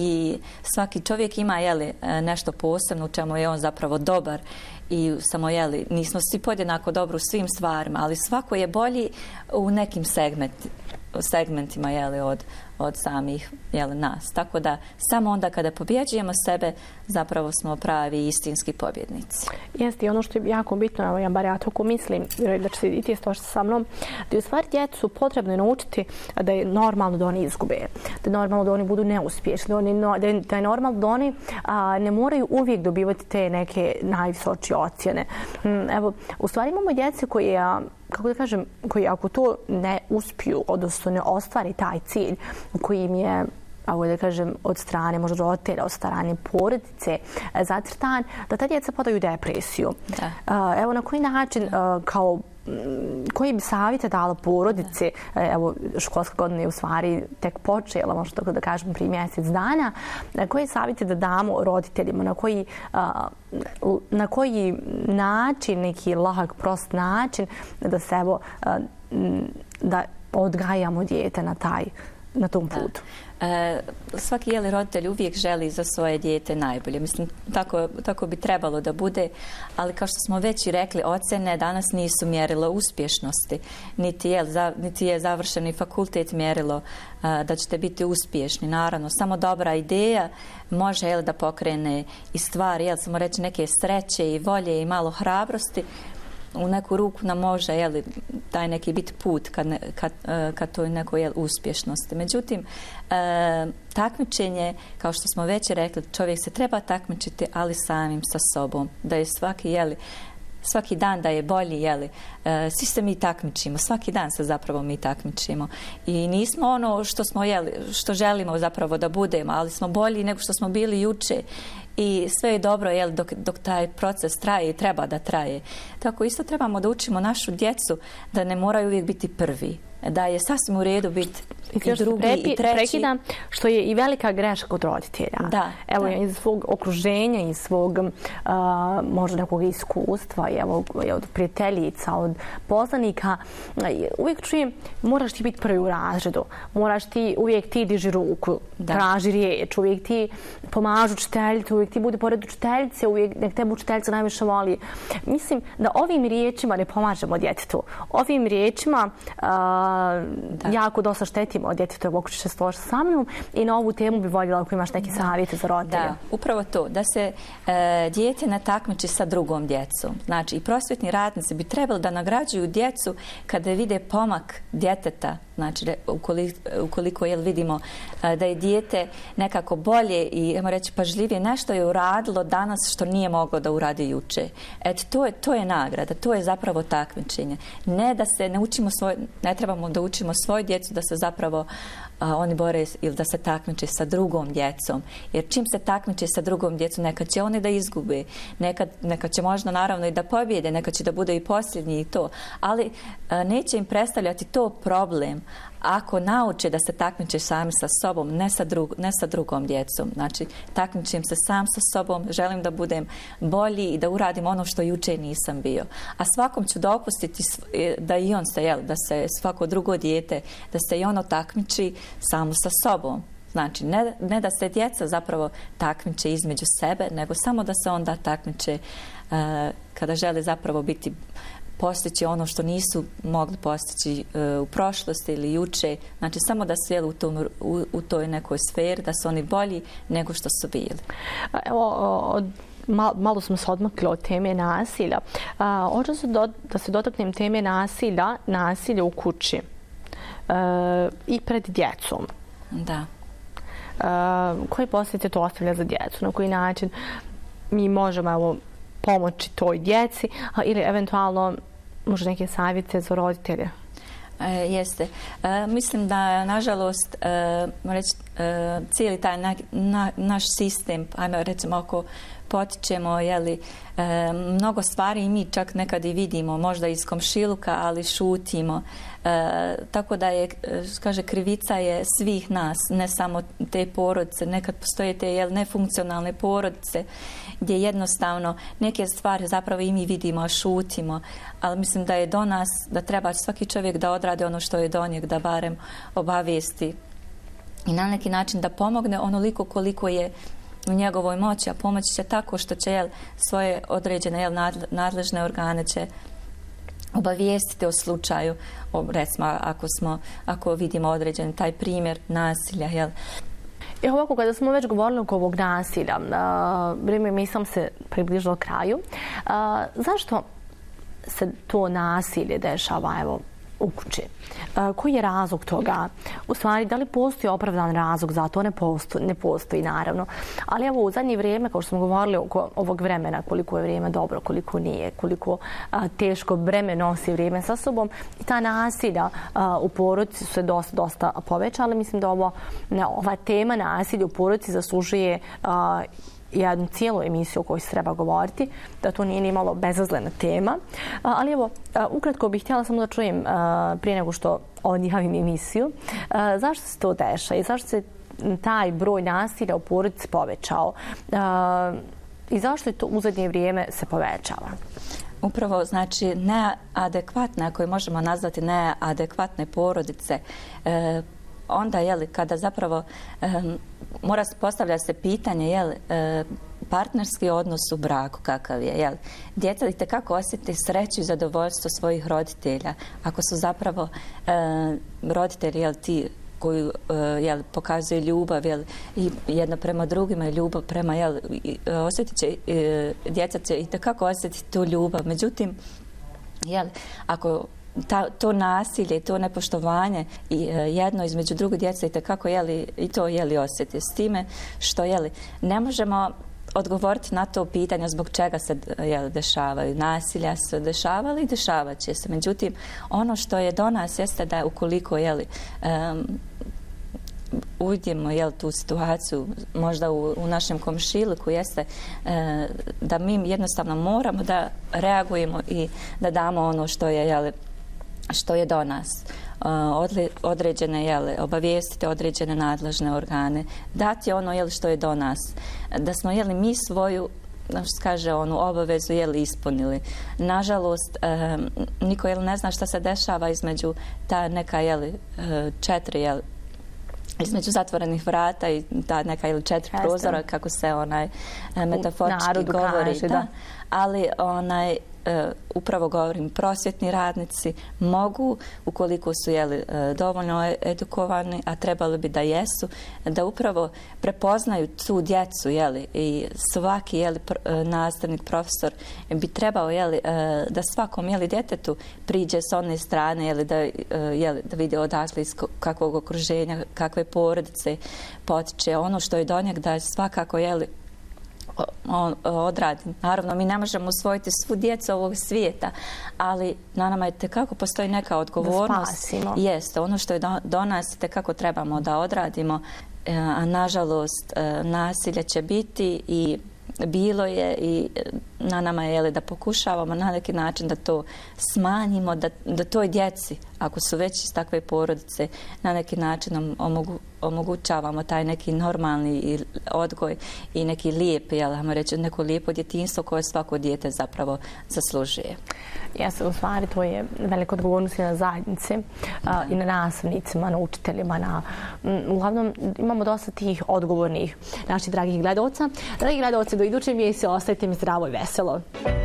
i svaki čovjek ima jeli, nešto posebno u čemu je on zapravo dobar. I samo, jeli, nismo svi podjednako dobro u svim stvarima, ali svako je bolji u nekim segmenti, segmentima jeli, od, od samih jeli, nas. Tako da samo onda kada pobjeđujemo sebe, zapravo smo pravi istinski pobjednici. Jeste, i ono što je jako bitno, evo ja bar ja tako mislim, da će se i ti složiti sa mnom, da je u stvari djecu potrebno je naučiti da je normalno da oni izgube, da je normalno da oni budu neuspješni, da, oni, da, je, da je normalno da oni a, ne moraju uvijek dobivati te neke najvisočije ocjene. Evo, u stvari imamo djece koje, kako da kažem, koji ako to ne uspiju, odnosno ne ostvari taj cilj koji im je, ako da kažem, od strane možda roditelja, od strane porodice zacrtan, da ta djeca padaju u depresiju. Da. Evo na koji način, kao koji bi savjete dala porodice, evo školska godina je u stvari tek počela, možda tako da kažem prije mjesec dana, koje savjete da damo roditeljima, na koji, na koji način, neki lahak, prost način da se evo, da odgajamo dijete na taj, na tom putu. E, svaki jeli roditelj uvijek želi za svoje dijete najbolje. Mislim, tako, tako bi trebalo da bude, ali kao što smo već i rekli, ocjene danas nisu mjerilo uspješnosti, niti je, za, niti je završeni fakultet mjerilo a, da ćete biti uspješni. Naravno, samo dobra ideja može jel, da pokrene i stvari, jel, samo reći neke sreće i volje i malo hrabrosti, u neku ruku nam može jeli, taj neki biti put kad, ne, kad, kad to je neko jel, uspješnosti. Međutim, e, takmičenje, kao što smo već rekli, čovjek se treba takmičiti, ali samim sa sobom. Da je svaki, jeli, svaki dan da je bolji, jeli, e, svi se mi takmičimo, svaki dan se zapravo mi takmičimo. I nismo ono što smo, jeli, što želimo zapravo da budemo, ali smo bolji nego što smo bili juče. I sve je dobro jel, dok, dok taj proces traje i treba da traje. Tako isto trebamo da učimo našu djecu da ne moraju uvijek biti prvi. Da je sasvim u redu biti i, i drugi prepi, i treći. Prekidam, što je i velika greška kod roditelja. Da, evo, da. iz svog okruženja, iz svog uh, možda nekog iskustva, evo, od prijateljica, od poznanika, uvijek čujem, moraš ti biti prvi u razredu, moraš ti, uvijek ti diži ruku, da. Traži riječ, uvijek ti pomažu učiteljicu, uvijek ti bude pored učiteljice, uvijek nek tebe učiteljica najviše voli. Mislim da ovim riječima ne pomažemo djetetu. Ovim riječima uh, Da. jako dosta štetimo od djeteta, ako ćeš se složiti sa mnom, i na ovu temu bi voljela ako imaš neke savjete za roditelje. Da, upravo to, da se e, dijete ne takmiči sa drugom djecom. Znači, i prosvjetni radnici bi trebali da nagrađuju djecu kada vide pomak djeteta, znači ukoliko, ukoliko jel, vidimo e, da je dijete nekako bolje i, ajmo reći, pažljivije, nešto je uradilo danas što nije moglo da uradi juče. Eto, to je, to je nagrada, to je zapravo takmičenje. Ne da se ne učimo svoj, ne trebamo da učimo svoju djecu da se zapravo a, oni bore ili da se takmiče sa drugom djecom. Jer čim se takmiče sa drugom djecom, nekad će oni da izgube, nekad, nekad će možda naravno i da pobjede, nekad će da bude i posljednji i to, ali a, neće im predstavljati to problem ako nauče da se takmiče sami sa sobom, ne sa, drug, ne sa drugom djecom. Znači, takmičim se sam sa sobom, želim da budem bolji i da uradim ono što juče nisam bio. A svakom ću dopustiti da i on se, jel, da se svako drugo dijete, da se i ono takmiči samo sa sobom. Znači, ne, ne da se djeca zapravo takmiče između sebe, nego samo da se onda takmiče uh, kada žele zapravo biti postići ono što nisu mogli postići uh, u prošlosti ili juče. Znači, samo da su jeli u, tom, u, u toj nekoj sferi, da su oni bolji nego što su bili. Evo, od, mal, malo smo se odmakli od teme nasilja. Hoću se do, da se dotaknem teme nasilja, nasilja u kući uh, i pred djecom. Da. Uh, koje posljedice to ostavlja za djecu? Na koji način mi možemo evo, pomoći toj djeci ili eventualno možda neke savjete za roditelje? E, jeste. E, mislim da, nažalost, e, reći, e, cijeli taj na, na, naš sistem, ajmo recimo ako potičemo, jeli, e, mnogo stvari i mi čak nekad i vidimo, možda iz komšiluka, ali šutimo. E, tako da je, kaže, krivica je svih nas, ne samo te porodice. Nekad postoje te jel, nefunkcionalne porodice gdje jednostavno neke stvari zapravo i mi vidimo, a šutimo. Ali mislim da je do nas, da treba svaki čovjek da odradi ono što je do njeg, da barem obavijesti i na neki način da pomogne onoliko koliko je u njegovoj moći, a pomoći će tako što će jel, svoje određene jel, nadležne organe će obavijestiti o slučaju, o, recimo ako, smo, ako vidimo određen taj primjer nasilja. Jel. I ovako, kada smo već govorili oko ovog nasilja, vrijeme mi sam se približilo kraju, a, zašto se to nasilje dešava evo, u kući? A, koji je razlog toga? U stvari, da li postoji opravdan razlog za to? Ne postoji, ne postoji naravno. Ali evo, u zadnje vrijeme, kao što smo govorili oko ovog vremena, koliko je vrijeme dobro, koliko nije, koliko a, teško breme nosi vrijeme sa sobom, i ta nasilja a, u porodici su se dosta, dosta povećala. Mislim da ovo, ne, ova tema nasilja u porodici zaslužuje a, jednu cijelu emisiju o kojoj se treba govoriti, da to nije ni malo bezazlena tema. Ali evo, ukratko bih htjela samo da čujem prije nego što odjavim emisiju, zašto se to dešava i zašto se taj broj nasilja u porodici povećao i zašto je to u zadnje vrijeme se povećava? Upravo, znači, neadekvatne, ako je možemo nazvati neadekvatne porodice, e, onda, jeli, kada zapravo e, mora postavljati se pitanje, jeli, e, partnerski odnos u braku kakav je, jel? Djeca itekako osjeti sreću i zadovoljstvo svojih roditelja, ako su zapravo e, roditelji, jel, ti koji uh, jel, pokazuje ljubav, jel, i jedno prema drugima i ljubav prema, jel, osjetit će, uh, djeca će itekako osjetiti tu ljubav. Međutim, jel, ako ta, to nasilje, to nepoštovanje i uh, jedno između druge djece itekako, jel, i to, jel, osjeti s time što, jel, ne možemo odgovoriti na to pitanje zbog čega se, jel, dešavaju. Nasilja se dešavali i dešavat će se. Međutim, ono što je do nas jeste da ukoliko, jel, um, uvidimo, jel, tu situaciju možda u, u našem komšiluku jeste uh, da mi jednostavno moramo da reagujemo i da damo ono što je, jel, što je do nas. Određene, jel, obavijestiti određene nadležne organe, dati ono, jel, što je do nas. Da smo, jel, mi svoju, što kaže, onu obavezu, jel, ispunili. Nažalost, eh, niko, jel, ne zna šta se dešava između ta neka, jel, četiri, jel, između zatvorenih vrata i ta neka ili četiri Jeste. prozora, kako se onaj metaforički govori. Kaže, da. Da. Ali onaj, Uh, upravo govorim, prosvjetni radnici mogu, ukoliko su, jeli, uh, dovoljno edukovani, a trebali bi da jesu, da upravo prepoznaju tu djecu, jeli, i svaki, jeli, pr, uh, nastavnik, profesor bi trebao, jeli, uh, da svakom, jeli, djetetu priđe s one strane, jeli, da, uh, jeli, da vidi odakle iz kakvog okruženja, kakve porodice potiče, ono što je do njeg, da svakako, jeli, odradi. Naravno, mi ne možemo usvojiti svu djecu ovog svijeta, ali na nama je tekako postoji neka odgovornost. Jeste, ono što je do, do nas tekako trebamo da odradimo, a nažalost nasilje će biti i bilo je i na nama je jeli, da pokušavamo na neki način da to smanjimo, da, da toj djeci, ako su već iz takve porodice, na neki način omogu, omogućavamo taj neki normalni odgoj i neki lijep, jel, ajmo reći, neko lijepo djetinjstvo koje svako dijete zapravo zaslužuje. Jeste, u stvari to je velika odgovornost i na zajednici, a, i na nastavnicima, na učiteljima. Na, m, uglavnom, imamo dosta tih odgovornih naših dragih gledalca. Dragi gledalci, do iduće emisije ostajte mi zdravo i veselo.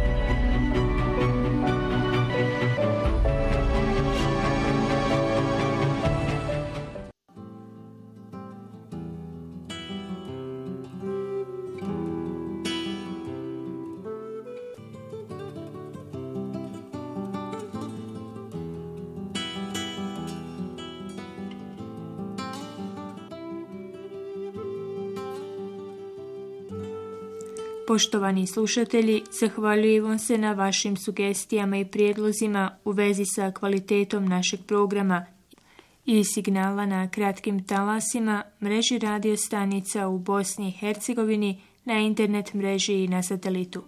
Poštovani slušatelji, zahvaljujemo se na vašim sugestijama i prijedlozima u vezi sa kvalitetom našeg programa i signala na kratkim talasima, mreži radio stanica u Bosni i Hercegovini, na internet mreži i na satelitu.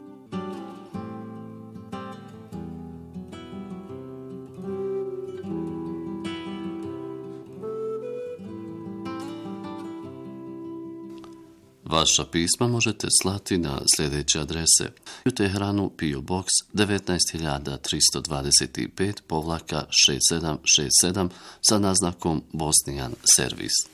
Vaša pisma možete slati na sljedeće adrese: u Teheranu P O Box devetnaest hiljada tristo dvadeset pet povlaka šest sedam šest sedam sa naznakom Bosnian Service.